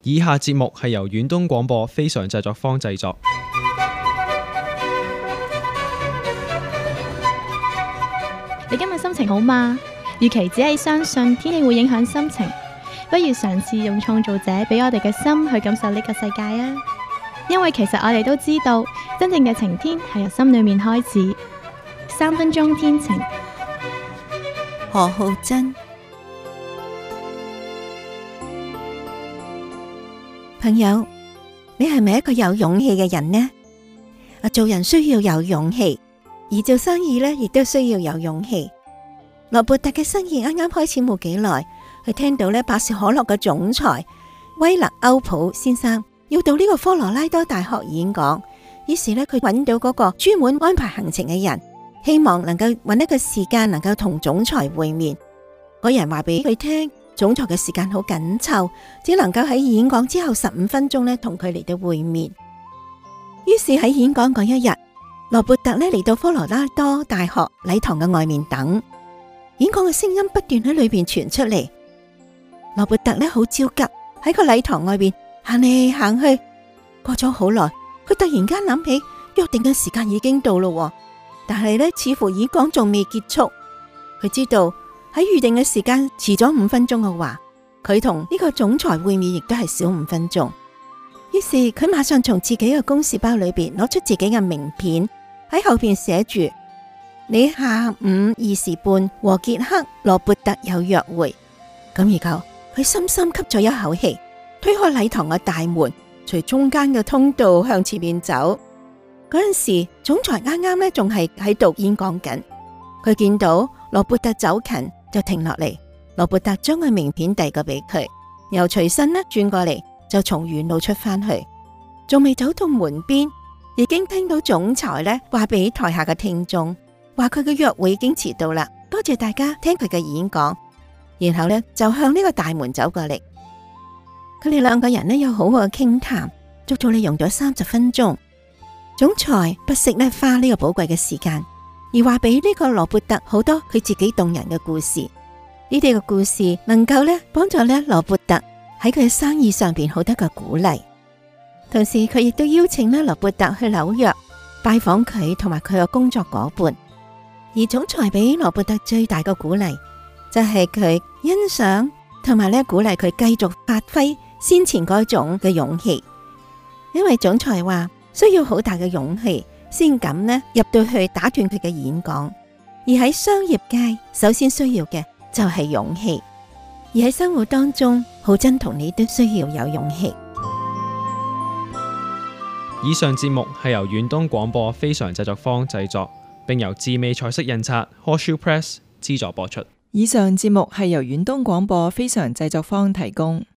以下節目係由遠東廣播非常製作坊製作。 你今日心情好嗎？與其只係相信天氣會影響心情，不如嘗試用創造者俾我哋嘅心去感受呢個世界啊！因為其實我哋都知道，真正嘅晴天係由心裏面開始。3分鐘天晴， 何浩珍。朋友，你係咪一個有勇氣嘅人呢？做人需要有勇氣，而做生意呢亦都需要有勇氣。羅伯特嘅生意啱啱開始冇幾耐，佢聽到呢百事可樂嘅總裁威勒歐普先生要到呢個科羅拉多大學演講，於是呢，佢揾到嗰個專門安排行程嘅人，希望能夠揾一個時間能夠同總裁會面。嗰人話俾佢聽，總裁嘅時間好緊湊，只能夠喺演講之後15分鐘呢同佢嚟到會面。於是喺演講嗰一日，羅伯特呢嚟到科羅拉多大學禮堂嘅外面等。演講嘅聲音不斷喺裏邊傳出嚟，羅伯特呢好焦急，喺個禮堂外邊行嚟行去。過咗好耐，佢突然間諗起約定嘅時間已經到咯，但係呢似乎演講仲未結束。佢知道喺預定嘅時間遲咗5分鐘嘅話，佢同呢個總裁會面亦都係少5分鐘。於是佢馬上從自己嘅公事包裏邊攞出自己嘅名片，喺後邊寫住：你下午2時半和傑克羅伯特有約會。咁然後佢深深吸咗一口氣，推開禮堂嘅大門，隨中間嘅通道向前面走。嗰陣時，總裁啱啱呢仲係喺度演講緊。佢見到羅伯特走近，就停落嚟。羅伯特將個名片遞過俾佢，又隨身呢轉過嚟，就從原路出翻去。仲未走到門邊，已經聽到總裁呢話俾台下嘅聽眾，話佢嘅約會已經遲到啦，多謝大家聽佢嘅演講。然後呢就向呢個大門走過嚟。佢哋兩個人呢有好好嘅傾談，足足用咗30分鐘。總裁不惜呢花呢個寶貴嘅時間，而話俾呢個羅伯特好多佢自己動人嘅故事。呢啲嘅故事能夠呢幫助呢羅伯特喺佢嘅生意上邊好多嘅鼓勵。同時佢亦都邀請呢羅伯特去紐約拜訪佢同埋佢嘅工作夥伴。而總裁俾羅伯特最大嘅鼓勵就係佢欣賞同埋呢鼓勵佢繼續發揮先前嗰種嘅勇氣。因為總裁話需要好大嘅勇氣先敢呢入到去打斷佢嘅演講。而喺商業界首先需要嘅就係勇氣，而喺生活當中，浩珍同你都需要有勇氣。 以上節目係由遠東廣播非常製作坊製作，並由智美彩色印刷 Horseshoe Press 資助播出。 以上節目係由遠東廣播非常製作坊提供。